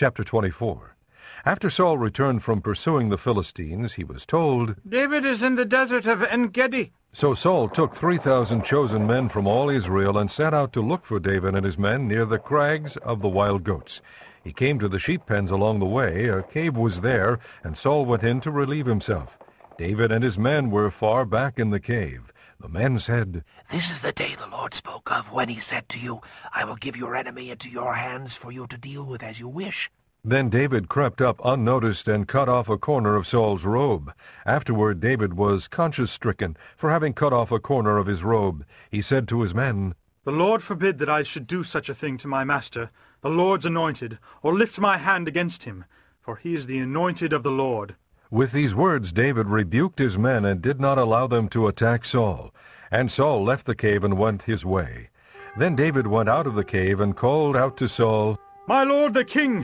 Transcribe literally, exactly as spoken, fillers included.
Chapter twenty-four. After Saul returned from pursuing the Philistines, he was told, "David is in the desert of En-Gedi." So Saul took three thousand chosen men from all Israel and set out to look for David and his men near the crags of the wild goats. He came to the sheep pens along the way. A cave was there, and Saul went in to relieve himself. David and his men were far back in the cave. The men said, "This is the day the Lord spoke of when he said to you, 'I will give your enemy into your hands for you to deal with as you wish.'" Then David crept up unnoticed and cut off a corner of Saul's robe. Afterward David was conscience-stricken for having cut off a corner of his robe. He said to his men, "The Lord forbid that I should do such a thing to my master, the Lord's anointed, or lift my hand against him, for he is the anointed of the Lord." With these words David rebuked his men and did not allow them to attack Saul. And Saul left the cave and went his way. Then David went out of the cave and called out to Saul, "My lord the king!"